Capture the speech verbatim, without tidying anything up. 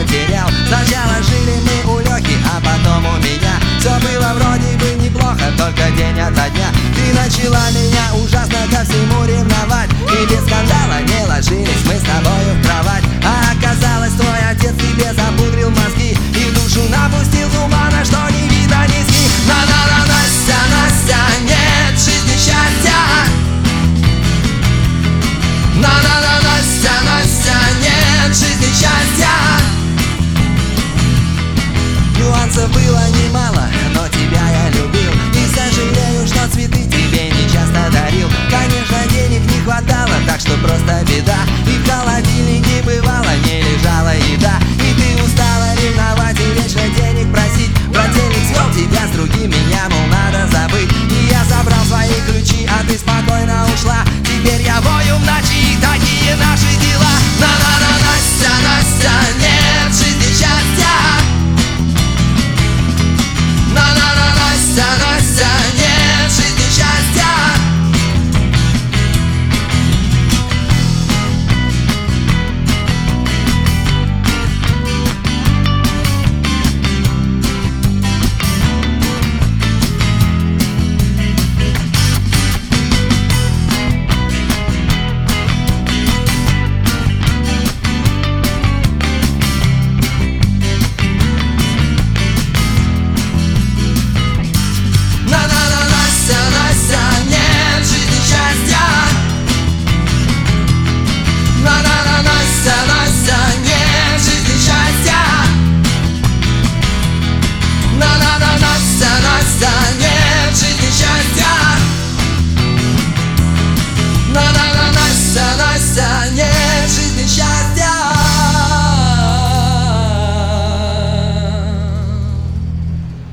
потерял. Сначала жили мы у Лёхи, а потом у меня. Все было вроде бы неплохо, только день ото дня. Ты начала меня ужасно ко всему ревновать, и без скандала не ложились мы с тобою в кровать. А оказалось, твой отец тебе запудрил мозги и в душу напустил тумана, что ни вида, ни ски. На-на-на, Настя, Настя, нет в жизни счастья. На-на-на, Настя, Настя, нет в жизни счастья. Нюансов было немало, но тебя я любил, и сожалею, что цветы тебе не часто дарил. Конечно, денег не хватало, так что просто беда. И в холодильнике бывало не лежала еда. И ты устала ревновать и вечно денег просить. Брательник свел тебя с другим, меня, мол, надо забыть. И я забрал свои ключи, а ты спокойно ушла.